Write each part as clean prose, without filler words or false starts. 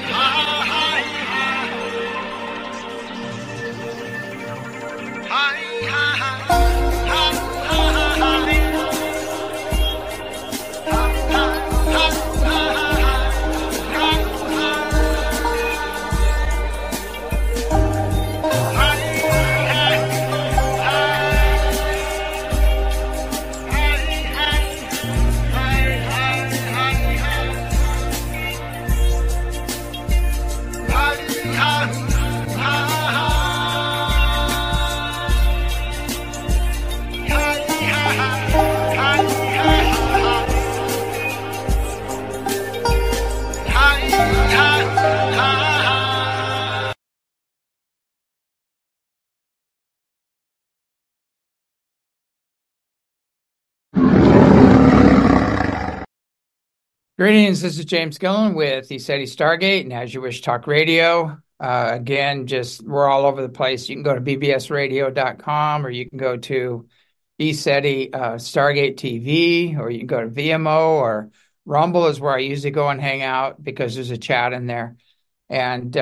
Greetings, this is James Gillen with ECETI Stargate and As You Wish Talk Radio. Again, we're all over the place. You can go to bbsradio.com, or you can go to ECETI Stargate TV, or you can go to VMO, or Rumble is where I usually go and hang out because there's a chat in there. And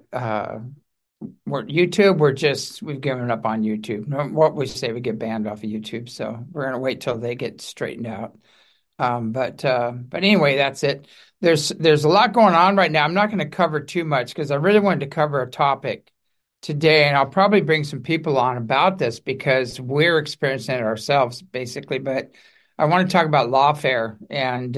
YouTube, we've given up on YouTube. What we say, we get banned off of YouTube, so we're going to wait till they get straightened out. But anyway, that's it. There's a lot going on right now. I'm not going to cover too much because I really wanted to cover a topic today, and I'll probably bring some people on about this because we're experiencing it ourselves, basically. But I want to talk about lawfare and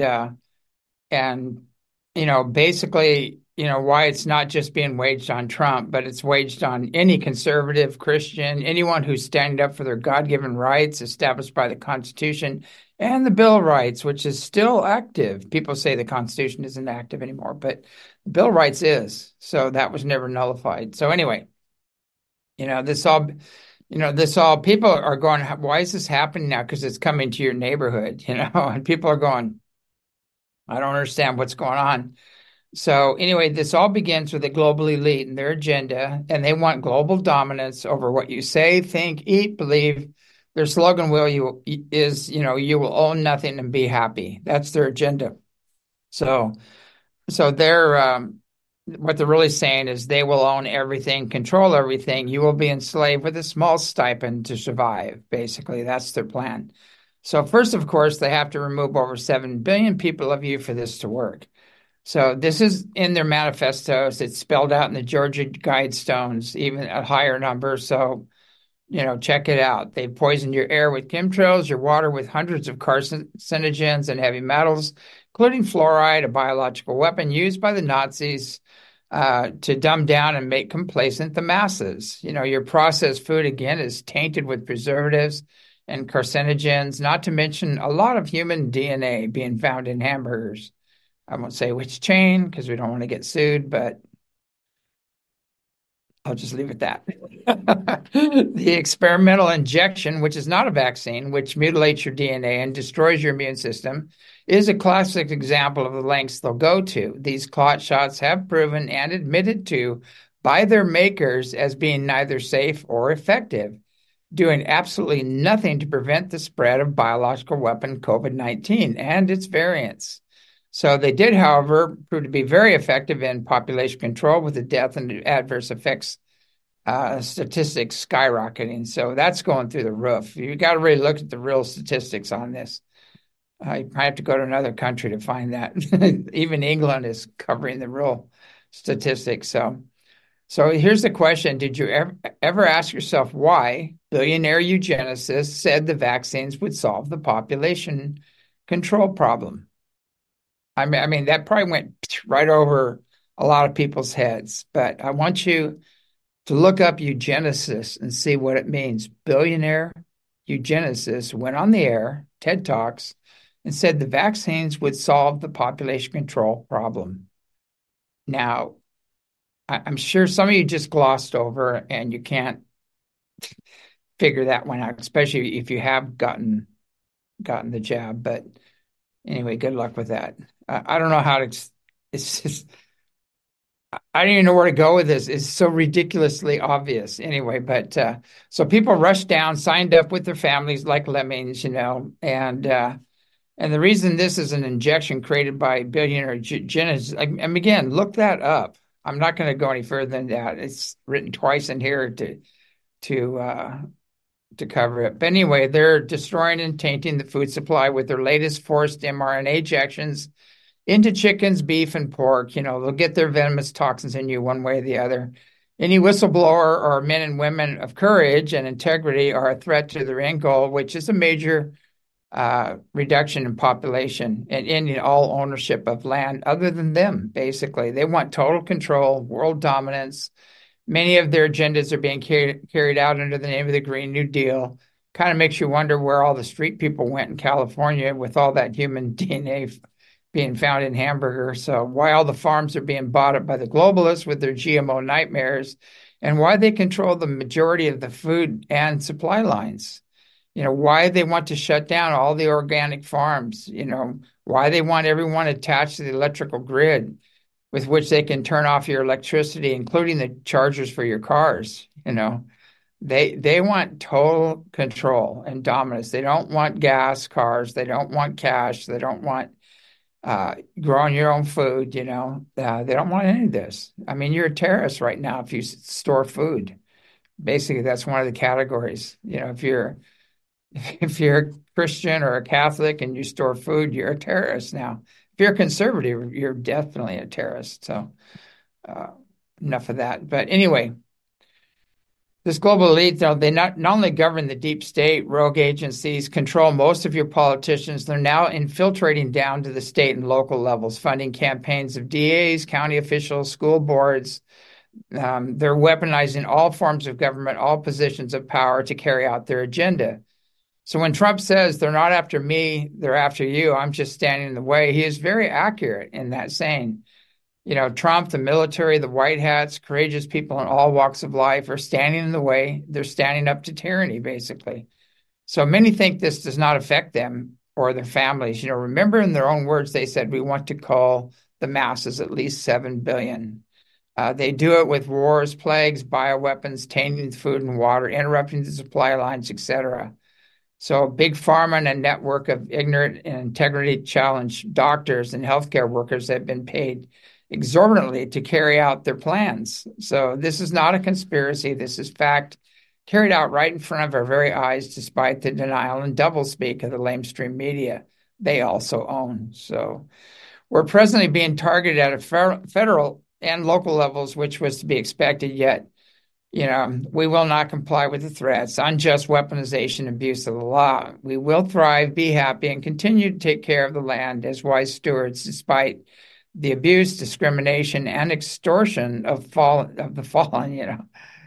basically, why it's not just being waged on Trump, but it's waged on any conservative Christian, anyone who's standing up for their God-given rights established by the Constitution and the Bill of Rights, which is still active. People say the Constitution isn't active anymore, but the Bill of Rights is. So that was never nullified. So anyway, this all people are going, why is this happening now? Because it's coming to your neighborhood, and people are going, I don't understand what's going on. So anyway, this all begins with the global elite and their agenda, and they want global dominance over what you say, think, eat, believe. Their slogan you will own nothing and be happy. That's their agenda. So they're what they're really saying is they will own everything, control everything. You will be enslaved with a small stipend to survive. Basically, that's their plan. So first, of course, they have to remove over 7 billion people of you for this to work. So this is in their manifestos. It's spelled out in the Georgia Guidestones, even a higher number. So check it out. They poisoned your air with chemtrails, your water with hundreds of carcinogens and heavy metals, including fluoride, a biological weapon used by the Nazis to dumb down and make complacent the masses. Your processed food, again, is tainted with preservatives and carcinogens, not to mention a lot of human DNA being found in hamburgers. I won't say which chain because we don't want to get sued, but I'll just leave it at that. The experimental injection, which is not a vaccine, which mutilates your DNA and destroys your immune system, is a classic example of the lengths they'll go to. These clot shots have proven and admitted to by their makers as being neither safe or effective, doing absolutely nothing to prevent the spread of biological weapon COVID-19 and its variants. So they did, however, prove to be very effective in population control, with the death and adverse effects statistics skyrocketing. So that's going through the roof. You got to really look at the real statistics on this. You probably have to go to another country to find that. Even England is covering the real statistics. So here's the question. Did you ever ask yourself why billionaire eugenicists said the vaccines would solve the population control problem? I mean, that probably went right over a lot of people's heads, but I want you to look up eugenicists and see what it means. Billionaire eugenicists went on the air, TED Talks, and said the vaccines would solve the population control problem. Now, I'm sure some of you just glossed over and you can't figure that one out, especially if you have gotten the jab, but anyway, good luck with that. I don't know how to, it's just, I don't even know where to go with this. It's so ridiculously obvious anyway, but so people rushed down, signed up with their families like lemmings, and And the reason this is an injection created by billionaire genetics, and again, look that up. I'm not going to go any further than that. It's written twice in here to uh, to cover it. But anyway, they're destroying and tainting the food supply with their latest forced mRNA injections into chickens, beef, and pork. They'll get their venomous toxins in you one way or the other. Any whistleblower or men and women of courage and integrity are a threat to their end goal, which is a major reduction in population and ending all ownership of land other than them, basically. They want total control, world dominance. Many of their agendas are being carried out under the name of the Green New Deal. Kind of makes you wonder where all the street people went in California with all that human DNA being found in hamburgers. So why all the farms are being bought up by the globalists with their GMO nightmares, and why they control the majority of the food and supply lines. Why they want to shut down all the organic farms, why they want everyone attached to the electrical grid with which they can turn off your electricity, including the chargers for your cars. They want total control and dominance. They don't want gas cars. They don't want cash. They don't want growing your own food. They don't want any of this. I mean, you're a terrorist right now if you store food. Basically, that's one of the categories. If you're a Christian or a Catholic and you store food, you're a terrorist now. If you're a conservative, you're definitely a terrorist. So uh, enough of that. But anyway, this global elite, though, they not only govern the deep state, rogue agencies, control most of your politicians, they're now infiltrating down to the state and local levels, funding campaigns of DAs, county officials, school boards. They're weaponizing all forms of government, all positions of power to carry out their agenda. So when Trump says they're not after me, they're after you, I'm just standing in the way, he is very accurate in that saying. Trump, the military, the white hats, courageous people in all walks of life are standing in the way. They're standing up to tyranny, basically. So many think this does not affect them or their families. Remember in their own words, they said, we want to call the masses at least 7 billion. They do it with wars, plagues, bioweapons, tainting food and water, interrupting the supply lines, etc. So big pharma and a network of ignorant and integrity challenged doctors and healthcare workers have been paid exorbitantly to carry out their plans. So this is not a conspiracy. This is fact carried out right in front of our very eyes, despite the denial and doublespeak of the lamestream media they also own. So we're presently being targeted at a federal and local levels, which was to be expected, yet we will not comply with the threats, unjust weaponization, abuse of the law. We will thrive, be happy, and continue to take care of the land as wise stewards, despite the abuse, discrimination, and extortion of the fallen.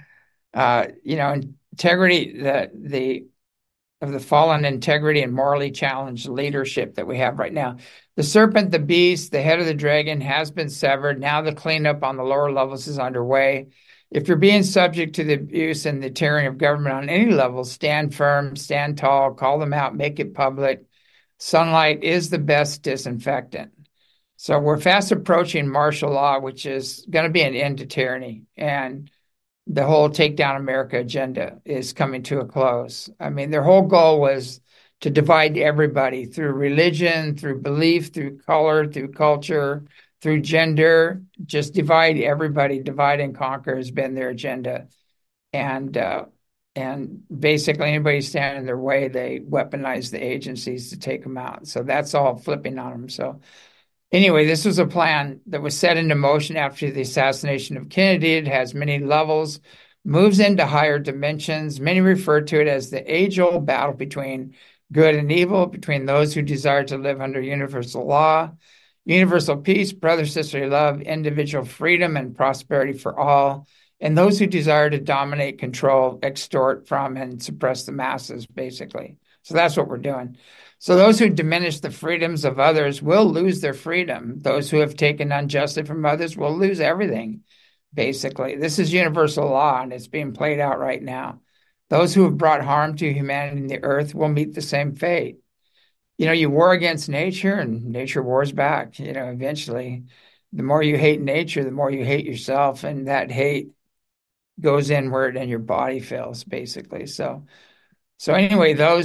Integrity, of the fallen integrity and morally challenged leadership that we have right now. The serpent, the beast, the head of the dragon has been severed. Now the cleanup on the lower levels is underway. If you're being subject to the abuse and the tyranny of government on any level, stand firm, stand tall, call them out, make it public. Sunlight is the best disinfectant. So we're fast approaching martial law, which is going to be an end to tyranny. And the whole Take Down America agenda is coming to a close. I mean, their whole goal was to divide everybody through religion, through belief, through color, through culture, through gender. Just divide everybody. Divide and conquer has been their agenda. And basically anybody standing in their way, they weaponize the agencies to take them out. So that's all flipping on them. So anyway, this was a plan that was set into motion after the assassination of Kennedy. It has many levels, moves into higher dimensions. Many refer to it as the age-old battle between good and evil, between those who desire to live under universal law, universal peace, brother, sisterly love, individual freedom, and prosperity for all, and those who desire to dominate, control, extort from, and suppress the masses, basically. So that's what we're doing. So those who diminish the freedoms of others will lose their freedom. Those who have taken unjustly from others will lose everything, basically. This is universal law, and it's being played out right now. Those who have brought harm to humanity and the earth will meet the same fate. You war against nature, and nature wars back, eventually. The more you hate nature, the more you hate yourself, and that hate goes inward and your body fails, basically. So anyway, those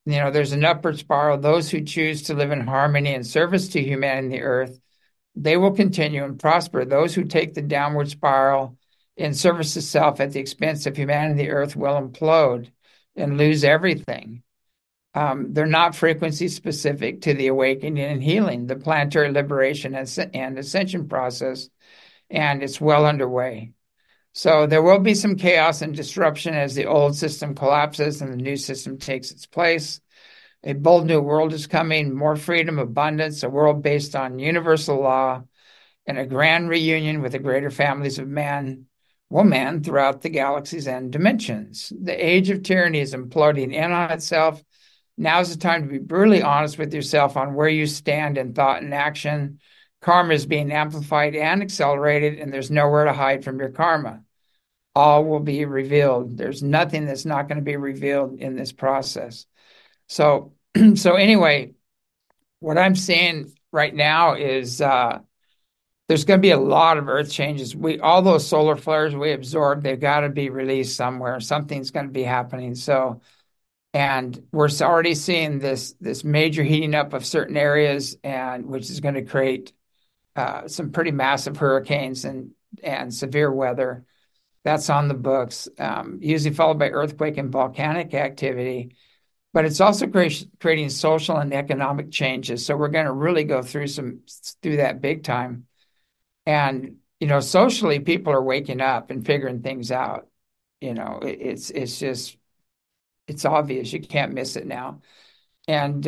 there's an upward spiral. Those who choose to live in harmony and service to humanity and the earth, they will continue and prosper. Those who take the downward spiral in service to self at the expense of humanity and the earth will implode and lose everything. They're not frequency specific to the awakening and healing, the planetary liberation and ascension process, and it's well underway. So there will be some chaos and disruption as the old system collapses and the new system takes its place. A bold new world is coming, more freedom, abundance, a world based on universal law, and a grand reunion with the greater families of man, woman throughout the galaxies and dimensions. The age of tyranny is imploding in on itself. Now's the time to be brutally honest with yourself on where you stand in thought and action. Karma is being amplified and accelerated, and there's nowhere to hide from your karma. All will be revealed. There's nothing that's not going to be revealed in this process. So, so anyway, what I'm seeing right now is there's going to be a lot of earth changes. All those solar flares we absorbed, they've got to be released somewhere. Something's going to be happening. So, and we're already seeing this major heating up of certain areas, and which is going to create some pretty massive hurricanes and severe weather. That's on the books, usually followed by earthquake and volcanic activity. But it's also creating social and economic changes. So we're going to really go through that big time. And socially, people are waking up and figuring things out. It's just it's obvious. You can't miss it now. And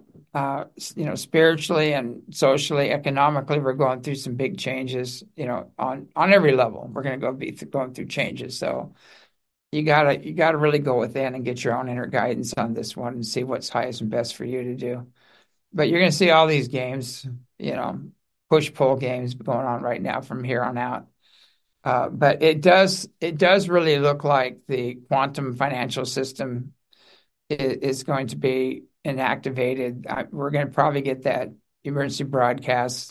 spiritually and socially, economically, we're going through some big changes. On every level, we're going to be going through changes. So you gotta really go within and get your own inner guidance on this one and see what's highest and best for you to do. But you're going to see all these games, push pull games going on right now from here on out. But it does really look like the quantum financial system is going to be inactivated. We're going to probably get that emergency broadcast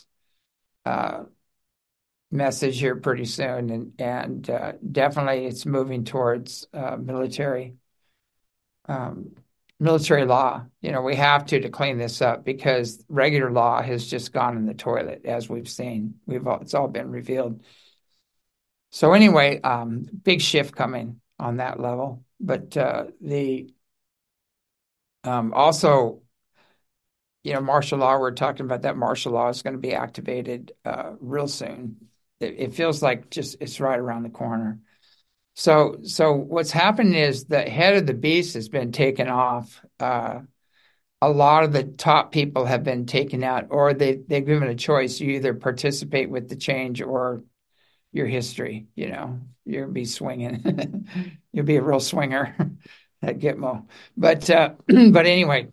message here pretty soon, and definitely it's moving towards military law. We have to clean this up because regular law has just gone in the toilet, as we've seen. It's all been revealed. So anyway, big shift coming on that level. But the also, martial law, we're talking about that martial law is going to be activated real soon. It feels like it's right around the corner. So what's happened is the head of the beast has been taken off. A lot of the top people have been taken out, or they've given a choice. You either participate with the change or your history. You'll be swinging. You'll be a real swinger at Gitmo. But anyway,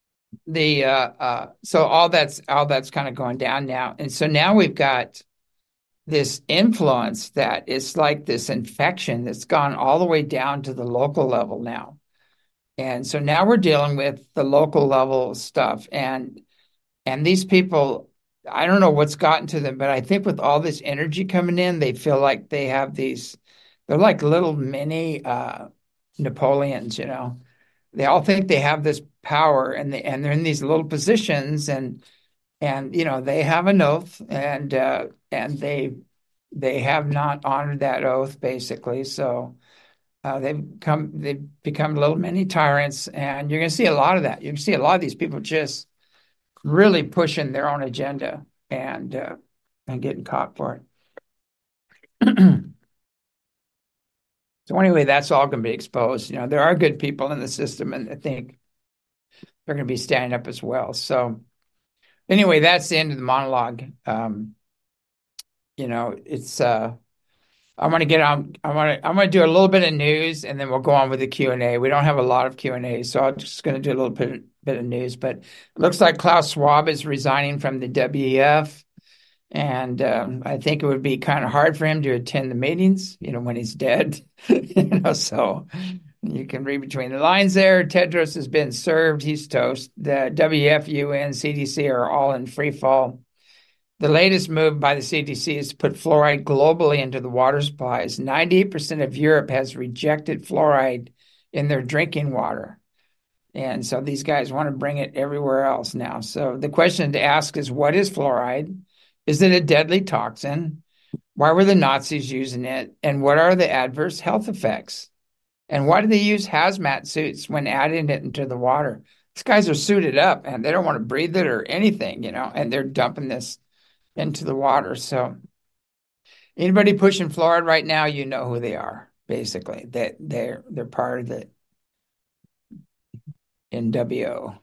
so all that's kind of going down now, and so now we've got this influence that is like this infection that's gone all the way down to the local level now. And so now we're dealing with the local level stuff. And these people, I don't know what's gotten to them, but I think with all this energy coming in, they feel like they have they're like little mini Napoleons, They all think they have this power and they're in these little positions and they have an oath and they have not honored that oath basically. So they've become little mini tyrants, and you're going to see a lot of that. You can see a lot of these people just really pushing their own agenda and getting caught for it. So anyway, that's all going to be exposed. There are good people in the system, and I think they're going to be standing up as well. So anyway, that's the end of the monologue. It's I'm going to get on. I'm going to do a little bit of news, and then we'll go on with the Q&A. We don't have a lot of Q&A, so I'm just going to do a little bit of news. But it looks like Klaus Schwab is resigning from the WEF, and I think it would be kind of hard for him to attend the meetings, when he's dead. So you can read between the lines there. Tedros has been served. He's toast. The WEF, UN, CDC are all in free fall. The latest move by the CDC is to put fluoride globally into the water supplies. 98% of Europe has rejected fluoride in their drinking water. And so these guys want to bring it everywhere else now. So the question to ask is, what is fluoride? Is it a deadly toxin? Why were the Nazis using it? And what are the adverse health effects? And why do they use hazmat suits when adding it into the water? These guys are suited up and they don't want to breathe it or anything, and they're dumping this into the water. So anybody pushing fluoride right now, you know who they are, basically. That they're part of the NWO.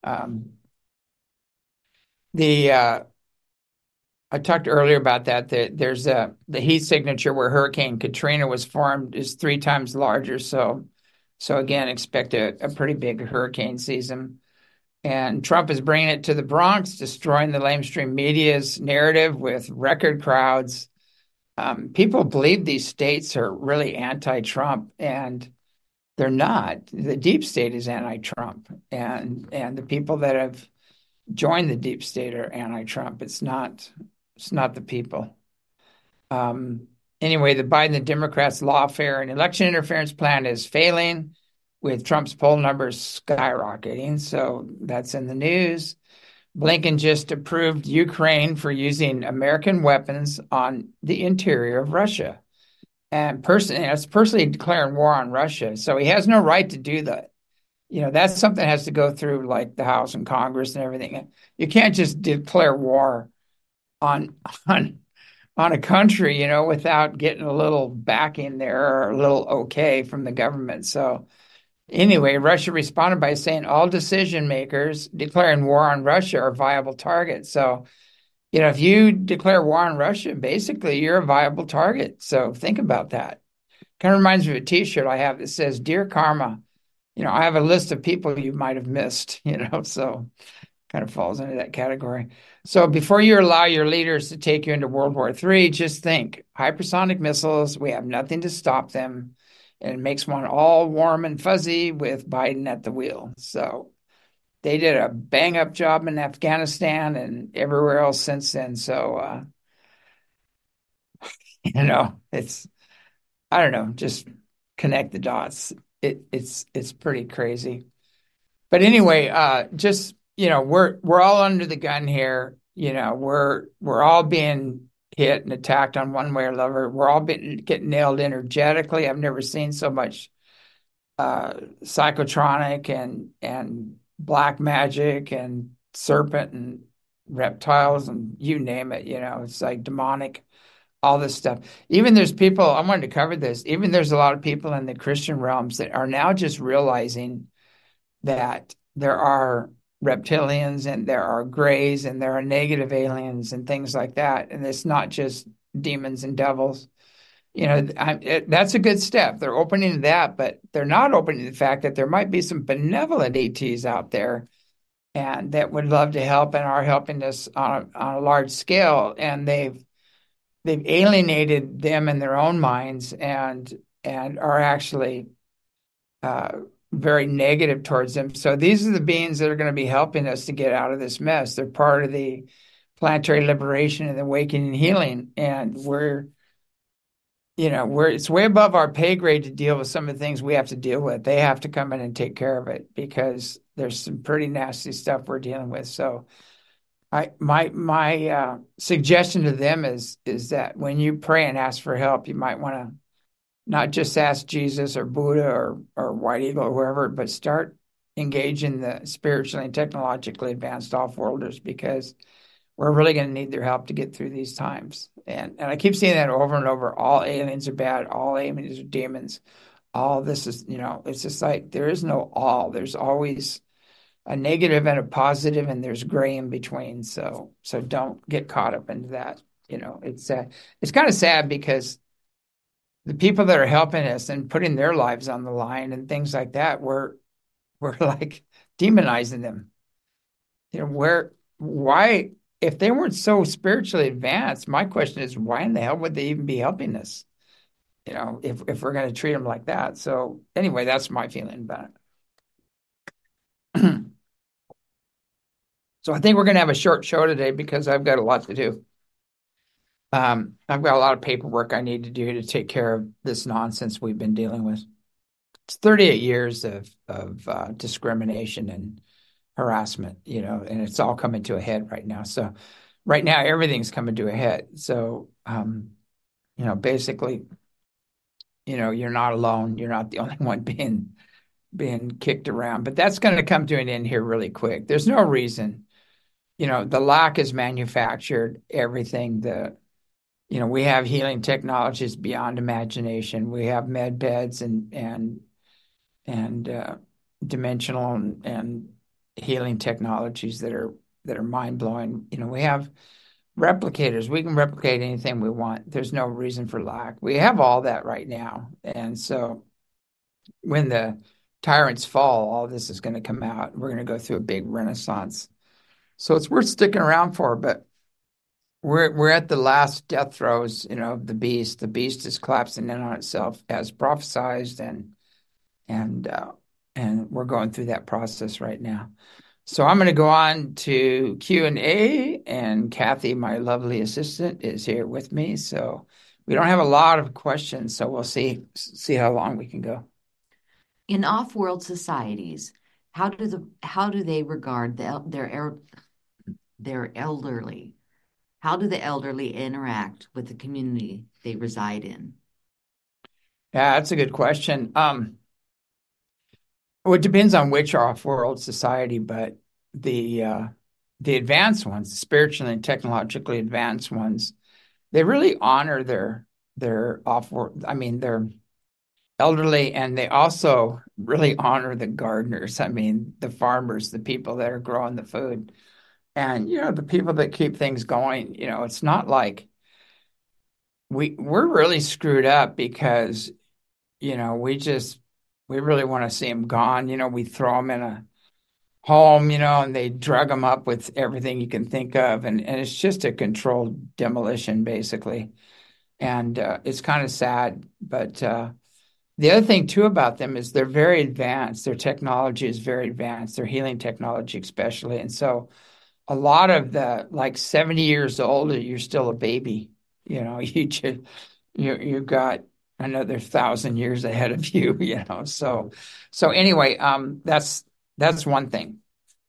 The I talked earlier about that. There's the heat signature where Hurricane Katrina was formed is 3 times larger. So again, expect a pretty big hurricane season. And Trump is bringing it to the Bronx, destroying the lamestream media's narrative with record crowds. People believe these states are really anti-Trump, and they're not. The deep state is anti-Trump, and the people that have joined the deep state are anti-Trump. It's not the people. Anyway, the Biden and Democrats' lawfare and election interference plan is failing, with Trump's poll numbers skyrocketing. So that's in the news. Blinken just approved Ukraine for using American weapons on the interior of Russia, and it's personally declaring war on Russia. So he has no right to do that. That's something that has to go through like the House and Congress and everything. You can't just declare war on on on a country, without getting a little backing there or a little okay from the government. So anyway, Russia responded by saying all decision makers declaring war on Russia are viable targets. So, if you declare war on Russia, basically you're a viable target. So think about that. Kind of reminds me of a T-shirt I have that says, "Dear Karma, I have a list of people you might have missed," so kind of falls into that category. So before you allow your leaders to take you into World War III, just think hypersonic missiles, we have nothing to stop them. And it makes one all warm and fuzzy with Biden at the wheel. So they did a bang up job in Afghanistan and everywhere else since then. So, it's, I don't know, just connect the dots. It's pretty crazy. But anyway, just we're all under the gun here. We're all being hit and attacked on one way or another. We're all getting nailed energetically. I've never seen so much psychotronic and black magic and serpent and reptiles and you name it. It's like demonic. All this stuff. Even there's people, I wanted to cover this. Even there's a lot of people in the Christian realms that are now just realizing that there are reptilians and there are grays and there are negative aliens and things like that. And it's not just demons and devils. That's a good step. They're opening that, but they're not opening the fact that there might be some benevolent ETs out there and that would love to help and are helping us on a large scale. And they've alienated them in their own minds and are actually very negative towards them. So these are the beings that are going to be helping us to get out of this mess. They're part of the planetary liberation and awakening and healing. And it's way above our pay grade to deal with some of the things we have to deal with. They have to come in and take care of it because there's some pretty nasty stuff we're dealing with. So my suggestion to them is that when you pray and ask for help, you might want to not just ask Jesus or Buddha or White Eagle or whoever, but start engaging the spiritually and technologically advanced off-worlders because we're really going to need their help to get through these times. And I keep seeing that over and over. All aliens are bad. All aliens are demons. All this is, it's just like there is no all. There's always a negative and a positive, and there's gray in between. So don't get caught up into that. It's kind of sad because the people that are helping us and putting their lives on the line and things like that, we're like demonizing them. Why, if they weren't so spiritually advanced, my question is, why in the hell would they even be helping us? If we're going to treat them like that. So anyway, that's my feeling about it. So I think we're going to have a short show today because I've got a lot to do. I've got a lot of paperwork I need to do to take care of this nonsense we've been dealing with. it's 38 years of discrimination and harassment, and it's all coming to a head right now. So right now everything's coming to a head. So basically, you're not alone. You're not the only one being kicked around, but that's going to come to an end here really quick. There's no reason. The lack is manufactured. Everything we have healing technologies beyond imagination. We have med beds and dimensional and healing technologies that are mind blowing. We have replicators. We can replicate anything we want. There's no reason for lack. We have all that right now, and so when the tyrants fall, all this is going to come out. We're going to go through a big renaissance. So it's worth sticking around for, but we're at the last death throes, of the beast. The beast is collapsing in on itself as prophesized, and and we're going through that process right now. So I'm going to go on to Q&A, and Kathy, my lovely assistant, is here with me. So we don't have a lot of questions, so we'll see how long we can go. In off-world societies, how do they regard their elderly? How do the elderly interact with the community they reside in? Yeah, that's a good question. Well, it depends on which off-world society, but the advanced ones, spiritually and technologically advanced ones, they really honor their off-world. I mean, their elderly, and they also really honor the gardeners. I mean, the farmers, the people that are growing the food, and the people that keep things going. It's not like we're really screwed up because we really want to see them gone. We throw them in a home, and they drug them up with everything you can think of, and it's just a controlled demolition basically, and it's kind of sad, but. The other thing too about them is they're very advanced. Their technology is very advanced, their healing technology especially. And so a lot of the like 70 years old, you're still a baby. You got another 1,000 years ahead of you, So anyway, that's one thing.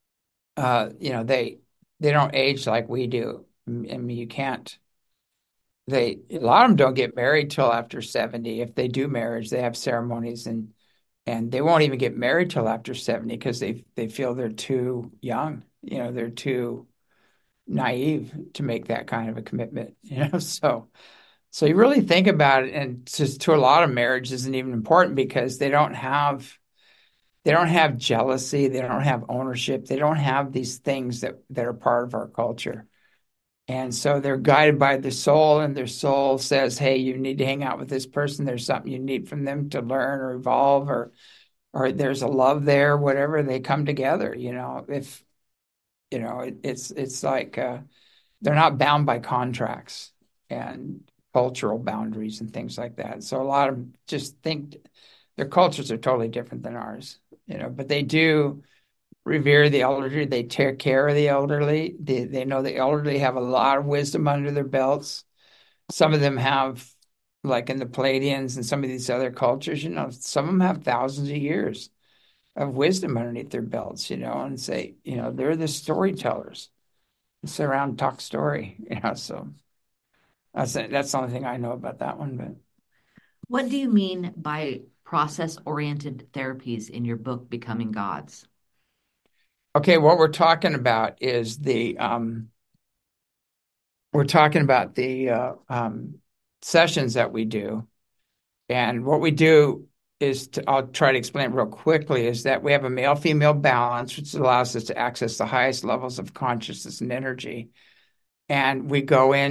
They don't age like we do. I mean, you can't a lot of them don't get married till after 70. If they do marriage, they have ceremonies, and they won't even get married till after 70 because they feel they're too young. They're too naive to make that kind of a commitment, so you really think about it, and to a lot of marriage isn't even important because they don't have jealousy, they don't have ownership, they don't have these things that are part of our culture. And so they're guided by the soul, and their soul says, "Hey, you need to hang out with this person. There's something you need from them to learn or evolve, or there's a love there, whatever." They come together. If it's like they're not bound by contracts and cultural boundaries and things like that. So a lot of them just think their cultures are totally different than ours. But they do revere the elderly. They take care of the elderly. They know the elderly have a lot of wisdom under their belts. Some of them have, like in the Palladians and some of these other cultures, some of them have thousands of years of wisdom underneath their belts, and say, they're the storytellers. They sit around and talk story, so that's the only thing I know about that one. But What do you mean by process-oriented therapies in your book, Becoming Gods? okay, what we're talking about is we're talking about the sessions that we do. And what we do is, I'll try to explain it real quickly, is that we have a male-female balance, which allows us to access the highest levels of consciousness and energy. And we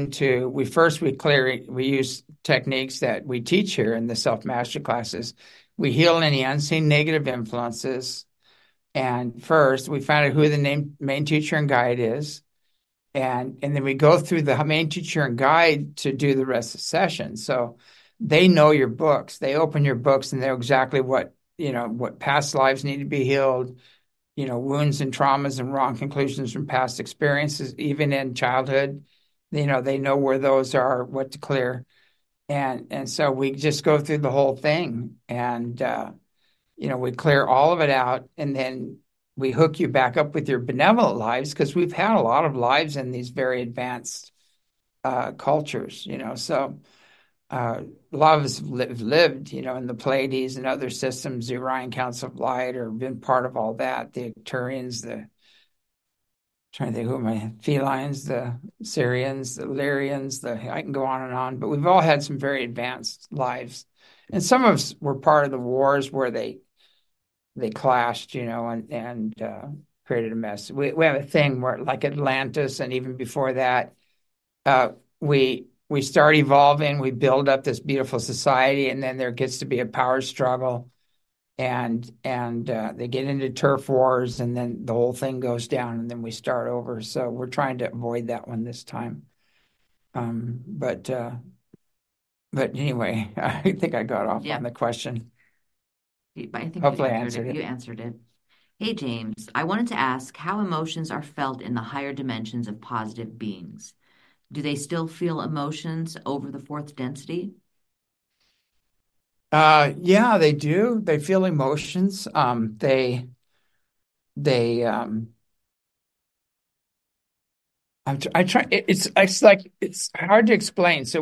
use techniques that we teach here in the self-mastery classes. We heal any unseen negative influences. And first, we find out who the main teacher and guide is. And then we go through the main teacher and guide to do the rest of the session. So they know your books. They open your books and they know exactly what past lives need to be healed, wounds and traumas and wrong conclusions from past experiences, even in childhood. They know where those are, what to clear. And so we just go through the whole thing. And we clear all of it out, and then we hook you back up with your benevolent lives because we've had a lot of lives in these very advanced cultures, so a lot of us have lived, in the Pleiades and other systems, the Orion Council of Light, or been part of all that, the Arcturians, trying to think who am I, felines, the Syrians, the Lyrians, I can go on and on, but we've all had some very advanced lives. And some of us were part of the wars where they clashed, and created a mess. We have a thing where, like Atlantis, and even before that, uh, we start evolving, we build up this beautiful society, and then there gets to be a power struggle, and they get into turf wars, and then the whole thing goes down, and then we start over. So we're trying to avoid that one this time. But anyway, I think I got off on Yep. the question. I think you Hopefully, I answered answered it. it. You answered it. Hey, James, I wanted to ask how emotions are felt in the higher dimensions of positive beings. Do they still feel emotions over the fourth density? Yeah, they do. They feel emotions. They I try. It's like it's hard to explain. So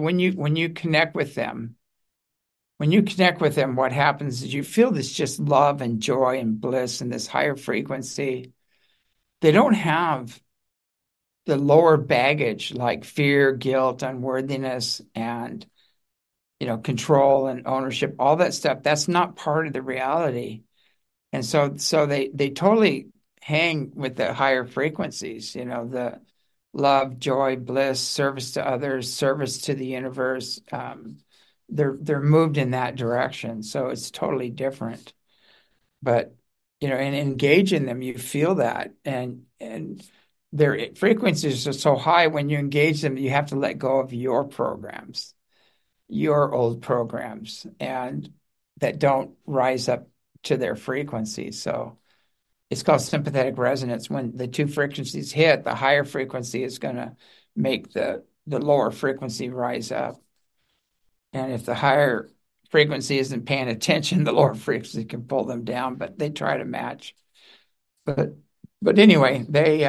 when you connect with them, what happens is you feel this just love and joy and bliss and this higher frequency. They don't have the lower baggage like fear, guilt, unworthiness, and control and ownership. All that stuff. That's not part of the reality. And so they totally hang with the higher frequencies, the love, joy, bliss, service to others, service to the universe. They're moved in that direction, so it's totally different. But and engage in them, you feel that, and their frequencies are so high. When you engage them, you have to let go of your programs, your old programs, and that don't rise up to their frequency. So it's called sympathetic resonance. When the two frequencies hit, the higher frequency is going to make the lower frequency rise up. And if the higher frequency isn't paying attention, the lower frequency can pull them down, but they try to match. But anyway, they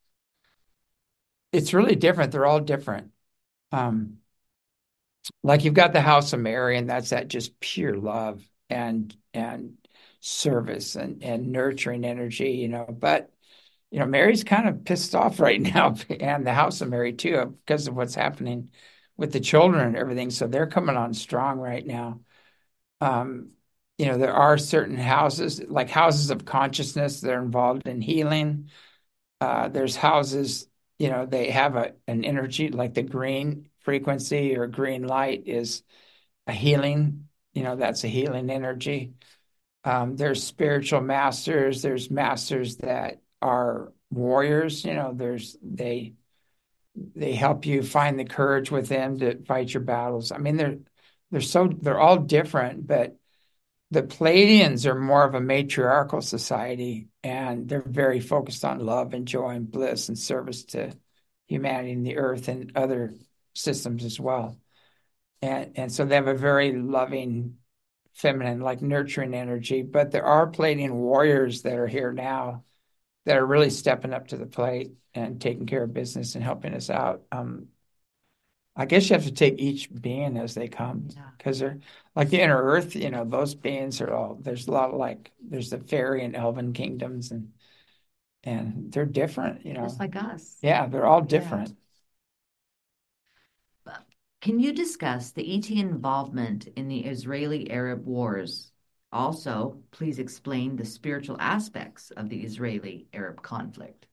it's really different. They're all different. Um, like you've got the House of Mary, and that's that just pure love and service and nurturing energy, But Mary's kind of pissed off right now, and the House of Mary too, because of what's happening with the children and everything. So they're coming on strong right now. Um, there are certain houses, like houses of consciousness, that are involved in healing. There's houses, they have an energy like the green frequency or green light is a healing, that's a healing energy. There's spiritual masters, there's masters that are warriors, they help you find the courage within to fight your battles. I mean, they're all different, but the Pleiadians are more of a matriarchal society, and they're very focused on love and joy and bliss and service to humanity and the earth and other systems as well. And so they have a very loving, feminine, like nurturing energy. But there are Pleiadian warriors that are here now that are really stepping up to the plate and taking care of business and helping us out. I guess you have to take each being as they come because they're like the inner earth, those beings are all, there's a lot of there's the fairy and elven kingdoms and they're different, Just like us. Yeah, they're all Yeah. different. Can you discuss the ET involvement in the Israeli-Arab wars? Also, please explain the spiritual aspects of the Israeli-Arab conflict.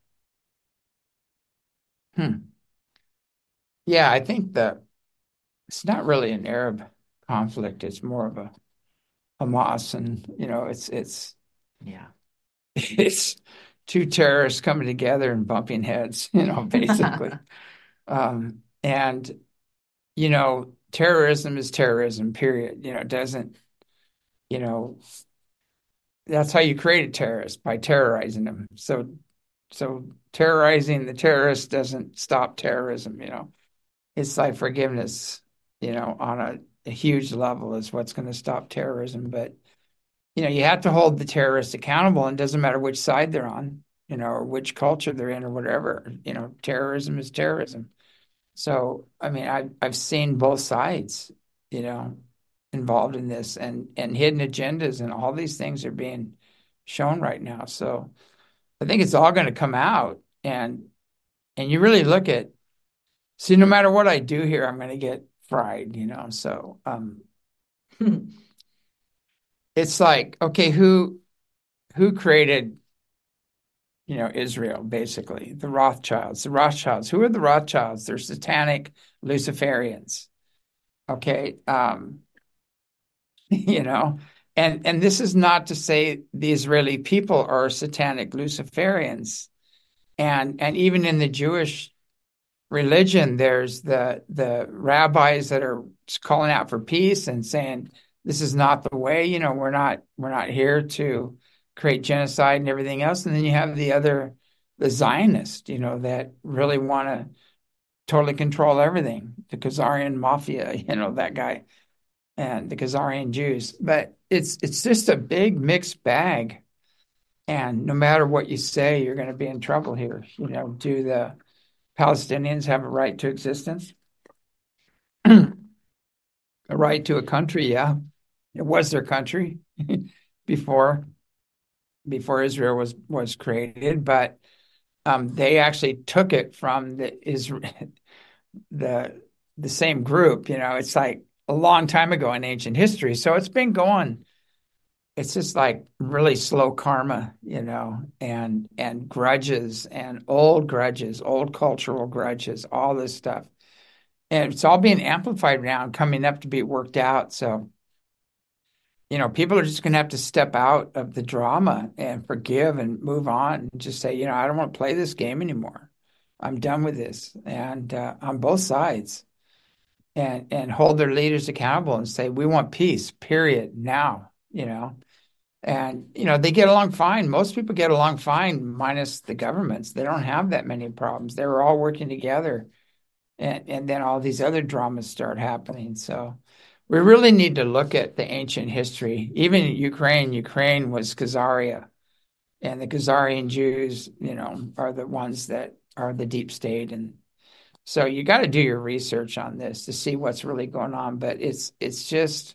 Hmm. Yeah, I think that it's not really an Arab conflict. It's more of a Hamas and, it's Yeah. it's two terrorists coming together and bumping heads, basically. And terrorism is terrorism, period. It doesn't, you know, that's how you create a terrorist, by terrorizing them. So terrorizing the terrorist doesn't stop terrorism. It's like forgiveness, on a huge level is what's going to stop terrorism. But you have to hold the terrorists accountable, and it doesn't matter which side they're on, or which culture they're in or whatever. Terrorism is terrorism. So, I mean, I've seen both sides, you know, involved in this, and hidden agendas, and all these things are being shown right now. So I think it's all going to come out, and you really look at, see, no matter what I do here, I'm going to get fried. So it's like, okay, who created, Israel, basically? The Rothschilds. The Rothschilds. Who are the Rothschilds? They're satanic Luciferians. Okay. You know, and this is not to say the Israeli people are satanic Luciferians. And even in the Jewish religion, there's the rabbis that are calling out for peace and saying this is not the way. We're not here to create genocide and everything else. And then you have the Zionists, that really want to totally control everything. The Khazarian mafia, that guy, and the Khazarian Jews. But it's just a big mixed bag. And no matter what you say, you're going to be in trouble here. Do the Palestinians have a right to existence? A right to a country, yeah. It was their country before Israel was created, but they actually took it from the the same group. It's like a long time ago in ancient history. So it's been going. It's just like really slow karma, and grudges and old cultural grudges, all this stuff. And it's all being amplified now and coming up to be worked out. So, people are just going to have to step out of the drama and forgive and move on and just say, I don't want to play this game anymore. I'm done with this. And on both sides, and hold their leaders accountable and say, we want peace, period, now. And, they get along fine. Most people get along fine, minus the governments. They don't have that many problems. They were all working together. And then all these other dramas start happening. So we really need to look at the ancient history. Even Ukraine was Khazaria. And the Khazarian Jews, are the ones that are the deep state. And so you got to do your research on this to see what's really going on. But it's just,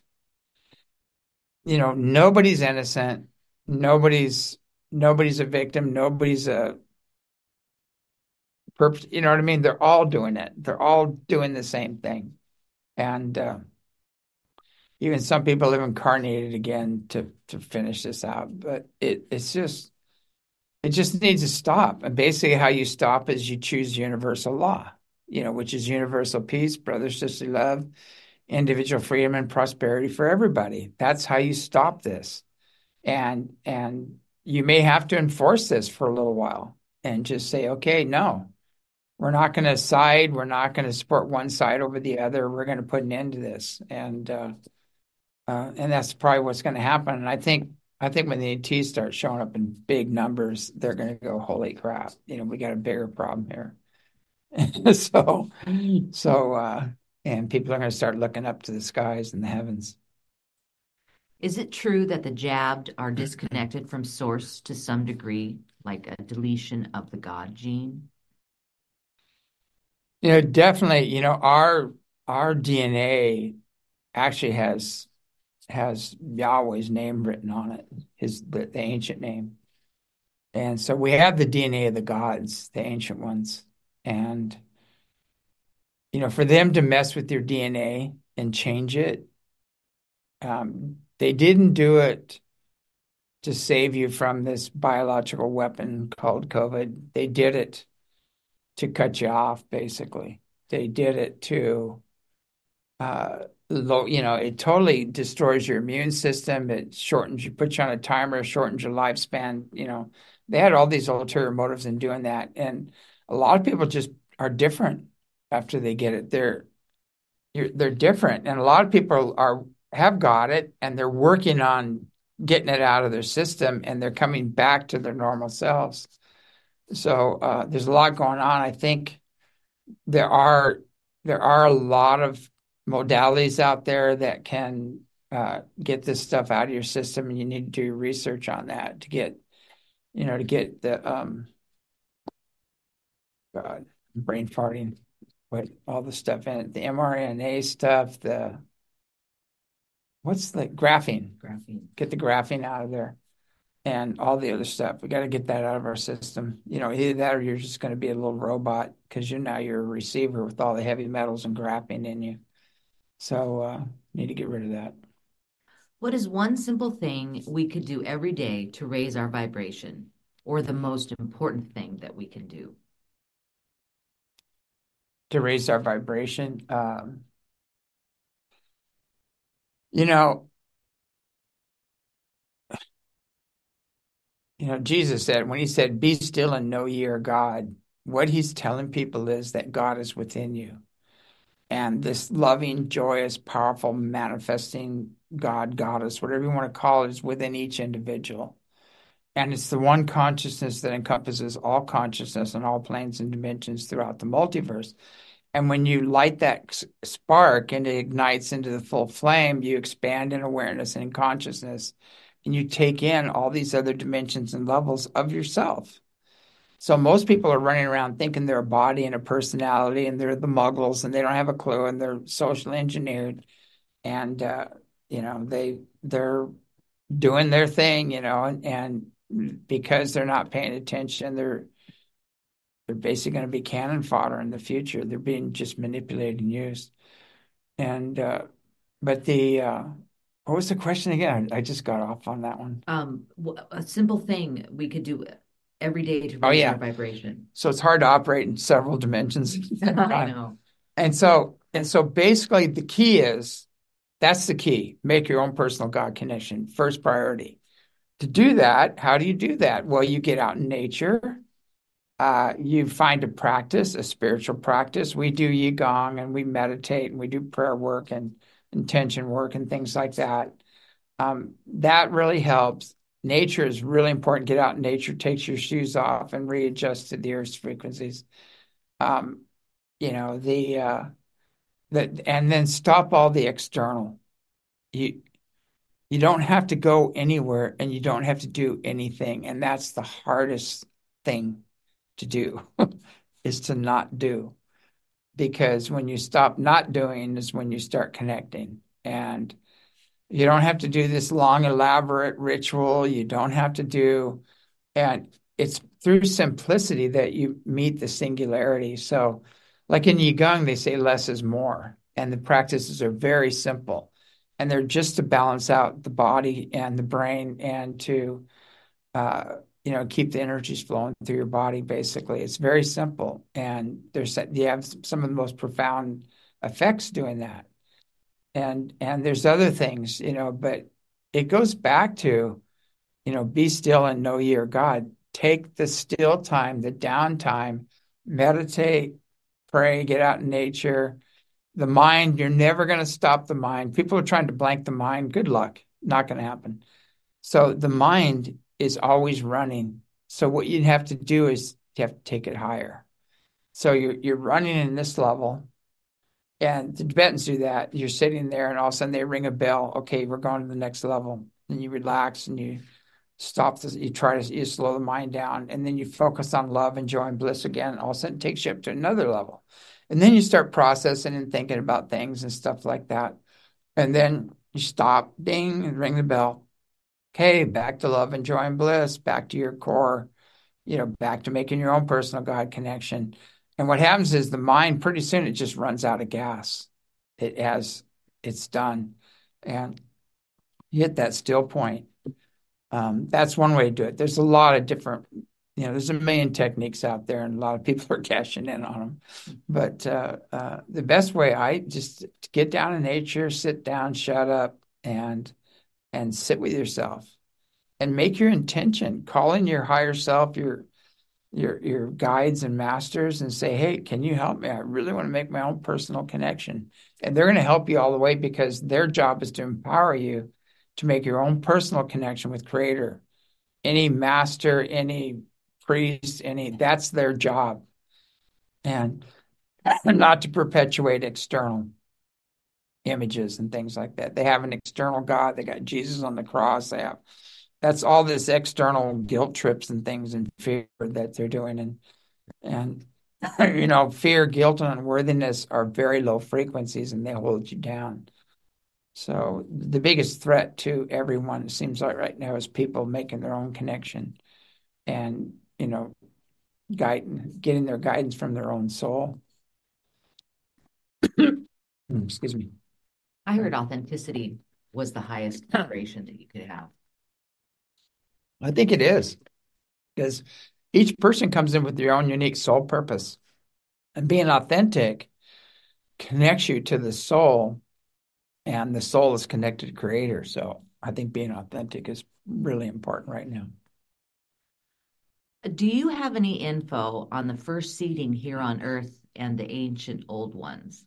nobody's innocent. Nobody's a victim. Nobody's a purpose. You know what I mean? They're all doing it. They're all doing the same thing. And even some people have incarnated again to finish this out. But it just needs to stop. And basically how you stop is you choose universal law, which is universal peace, brother, sister love, individual freedom and prosperity for everybody. That's how you stop this. And you may have to enforce this for a little while and just say, okay, no, we're not going to side. We're not going to support one side over the other. We're going to put an end to this. And that's probably what's going to happen. And I think when the ETs start showing up in big numbers, they're going to go, holy crap, we got a bigger problem here. So, and people are going to start looking up to the skies and the heavens. Is it true that the jabbed are disconnected from source to some degree, like a deletion of the God gene? Definitely, our DNA actually has Yahweh's name written on it, the ancient name. And so we have the DNA of the gods, the ancient ones. And, for them to mess with your DNA and change it, they didn't do it to save you from this biological weapon called COVID. They did it to cut you off, basically. They did it to, it totally destroys your immune system. It shortens you, puts you on a timer, shortens your lifespan. They had all these ulterior motives in doing that. And a lot of people just are different after they get it. They're different. And a lot of people have got it and they're working on getting it out of their system and they're coming back to their normal selves. So there's a lot going on. I think there are a lot of modalities out there that can get this stuff out of your system, and you need to do research on that to get, to get the God, brain farting, what all the stuff in it, the mRNA stuff, the what's the graphene? Graphene. Get the graphene out of there and all the other stuff. We got to get that out of our system. Either that or you're just going to be a little robot because you're a receiver with all the heavy metals and graphene in you. So need to get rid of that. What is one simple thing we could do every day to raise our vibration, or the most important thing that we can do? To raise our vibration. You know, Jesus said, when he said, "Be still and know ye are God," what he's telling people is that God is within you. And this loving, joyous, powerful, manifesting God, goddess, whatever you want to call it, is within each individual. And it's the one consciousness that encompasses all consciousness and all planes and dimensions throughout the multiverse. And when you light that spark and it ignites into the full flame, you expand in awareness and in consciousness, and you take in all these other dimensions and levels of yourself. So most people are running around thinking they're a body and a personality, and they're the muggles, and they don't have a clue, and they're socially engineered, and they're doing their thing, and because they're not paying attention, they're basically going to be cannon fodder in the future. They're being just manipulated and used. And but the what was the question again? I just got off on that one. A simple thing we could do every day to Oh raise our yeah. vibration. So it's hard to operate in several dimensions. I know. And so basically the key is that's the key. Make your own personal God connection first priority. To do that, how do you do that? Well, you get out in nature. You find a practice, a spiritual practice. We do Qigong and we meditate and we do prayer work and intention work and things like that. That really helps. Nature is really important. Get out in nature, takes your shoes off and readjust to the Earth's frequencies. Um, you know, and then stop all the external. You you don't have to go anywhere and you don't have to do anything. And that's the hardest thing to do is to not do. Because when you stop not doing is when you start connecting. And you don't have to do this long, elaborate ritual. You don't have to do, and it's through simplicity that you meet the singularity. So, like in Qigong, they say less is more, and the practices are very simple. And they're just to balance out the body and the brain and to, keep the energies flowing through your body, basically. It's very simple. And you have some of the most profound effects doing that and there's other things, but it goes back to, be still and know ye are God. Take the still time, the downtime, meditate, pray, get out in nature. The mind, you're never going to stop the mind. People are trying to blank the mind. Good luck. Not going to happen. So the mind is always running. So what you have to do is you have to take it higher. So you're running in this level. And the Tibetans do that. You're sitting there, and all of a sudden they ring a bell. Okay, we're going to the next level. And you relax, and you stop this. You slow the mind down, and then you focus on love and joy and bliss again. And all of a sudden, it takes you up to another level, and then you start processing and thinking about things and stuff like that. And then you stop, ding, and ring the bell. Okay, back to love and joy and bliss. Back to your core. Back to making your own personal God connection. And what happens is the mind, pretty soon, it just runs out of gas. It's done. And you hit that still point. That's one way to do it. There's a lot of different, there's a million techniques out there, and a lot of people are cashing in on them. But the best way, I just get down in nature, sit down, shut up, and sit with yourself and make your intention, call in your higher self, your guides and masters, and say, hey, can you help me? I really want to make my own personal connection. And they're going to help you all the way because their job is to empower you to make your own personal connection with Creator. Any master, any priest, that's their job. And not to perpetuate external. images and things like that. They have an external God. They got Jesus on the cross. That's all this external guilt trips and things and fear that they're doing. And fear, guilt, and unworthiness are very low frequencies and they hold you down. So the biggest threat to everyone, it seems like right now, is people making their own connection and, getting their guidance from their own soul. Excuse me. I heard authenticity was the highest vibration that you could have. I think it is because each person comes in with their own unique soul purpose, and being authentic connects you to the soul, and the soul is connected to Creator. So I think being authentic is really important right now. Do you have any info on the first seeding here on Earth and the ancient old ones?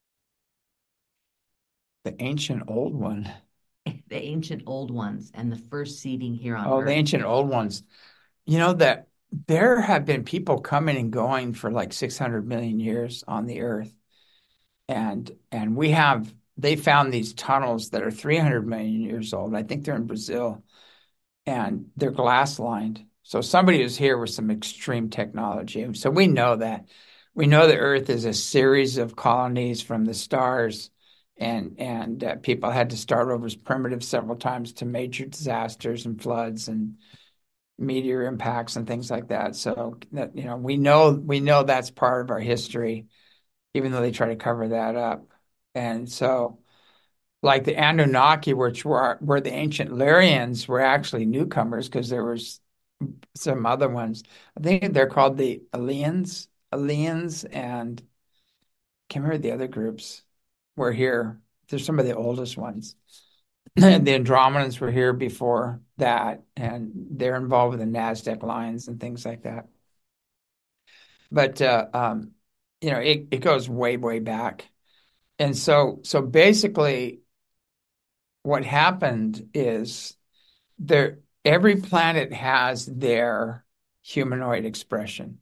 The ancient old one. The ancient old ones and the first seeding here on Oh, Earth. the ancient old ones. That there have been people coming and going for like 600 million years on the Earth. And they found these tunnels that are 300 million years old. I think they're in Brazil, and they're glass lined. So somebody was here with some extreme technology. So we know that. We know the Earth is a series of colonies from the stars, and people had to start over as primitive several times to major disasters and floods and meteor impacts and things like that. So that we know that's part of our history, even though they try to cover that up. And so, like the Anunnaki, which were the ancient Lyrians, were actually newcomers because there was some other ones. I think they're called the Aliens, and can't remember the other groups were here. They're some of the oldest ones. The Andromedans were here before that, and they're involved with the Naztec lines and things like that. But it goes way, way back. And so basically, what happened is every planet has their humanoid expression.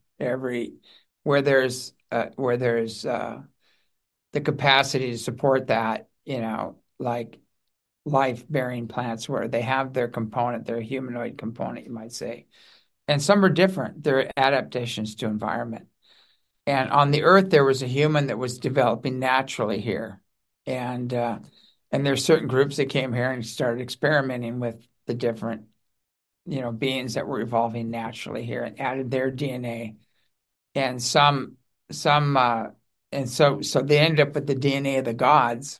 Where there's the capacity to support that, like life-bearing plants where they have their component, their humanoid component, you might say. And some are different. They're adaptations to environment. And on the Earth, there was a human that was developing naturally here. And there's certain groups that came here and started experimenting with the different, beings that were evolving naturally here and added their DNA. And so they ended up with the DNA of the gods.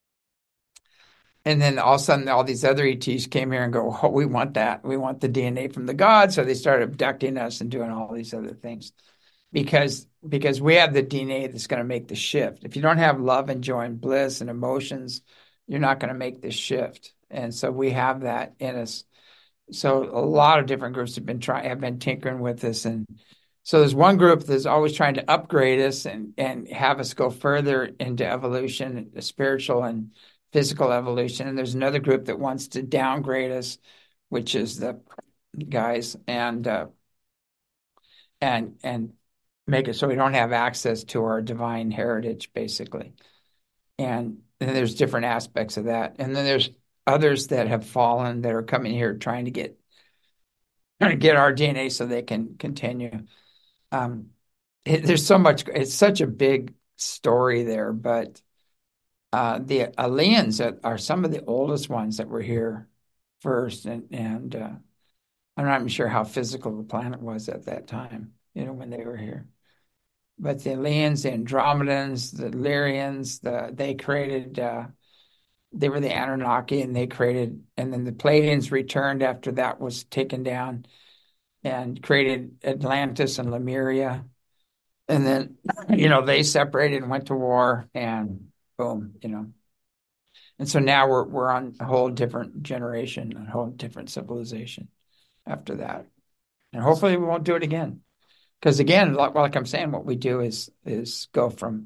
And then all of a sudden, all these other ETs came here and go, "Oh, we want that. We want the DNA from the gods." So they started abducting us and doing all these other things because we have the DNA that's going to make the shift. If you don't have love and joy and bliss and emotions, you're not going to make this shift. And so we have that in us. So a lot of different groups have been tinkering with this. And so there's one group that's always trying to upgrade us and have us go further into evolution, spiritual and physical evolution. And there's another group that wants to downgrade us, which is the guys, and make it so we don't have access to our divine heritage, basically. And there's different aspects of that. And then there's others that have fallen that are coming here trying to get our DNA so they can continue. There's so much. It's such a big story there, but the aliens are some of the oldest ones that were here first, and I'm not even sure how physical the planet was at that time, when they were here. But the aliens, the Andromedans, the Lyrians, they were the Anunnaki, and then the Pleiadians returned after that was taken down and created Atlantis and Lemuria. And then, they separated and went to war, and boom, And so now we're on a whole different generation, a whole different civilization after that. And hopefully we won't do it again. Because again, like I'm saying, what we do is go from,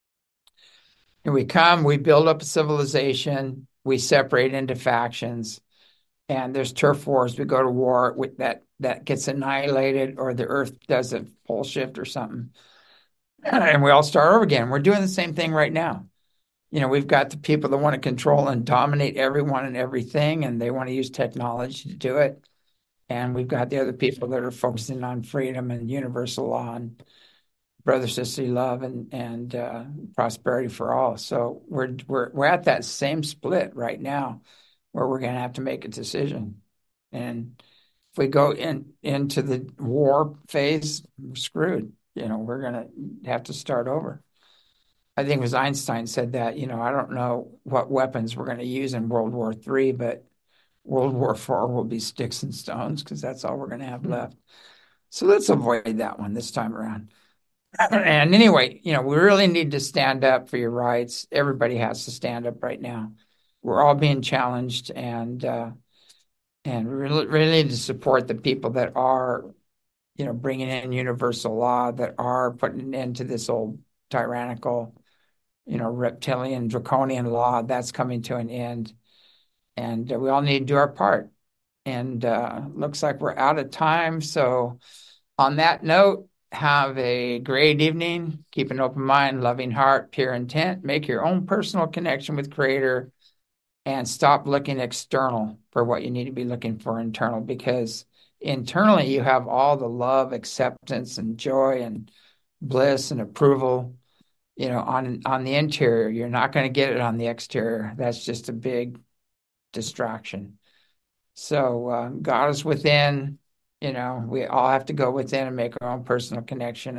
we build up a civilization, we separate into factions, and there's turf wars. We go to war with that gets annihilated, or the Earth does a pole shift or something, and we all start over again. We're doing the same thing right now. we've got the people that want to control and dominate everyone and everything, and they want to use technology to do it. And we've got the other people that are focusing on freedom and universal law and brother, sisterly love and prosperity for all. So we're at that same split right now where we're going to have to make a decision. And if we go into the war phase, we're screwed. We're going to have to start over. I think it was Einstein said that, I don't know what weapons we're going to use in World War III, but World War IV will be sticks and stones because that's all we're going to have left. So let's avoid that one this time around. And anyway, we really need to stand up for your rights. Everybody has to stand up right now. We're all being challenged, and really need to support the people that are, bringing in universal law, that are putting an end to this old tyrannical, reptilian, draconian law that's coming to an end. And we all need to do our part. And looks like we're out of time. So on that note, have a great evening. Keep an open mind, loving heart, pure intent. Make your own personal connection with Creator and stop looking external for what you need to be looking for internal, because internally you have all the love, acceptance, and joy and bliss and approval, on the interior. You're not going to get it on the exterior. That's just a big distraction. So God is within. We all have to go within and make our own personal connection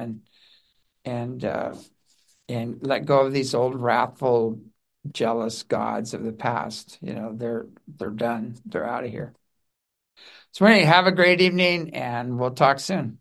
and let go of these old wrathful, jealous gods of the past. They're done. They're out of here. So anyway, have a great evening, and we'll talk soon.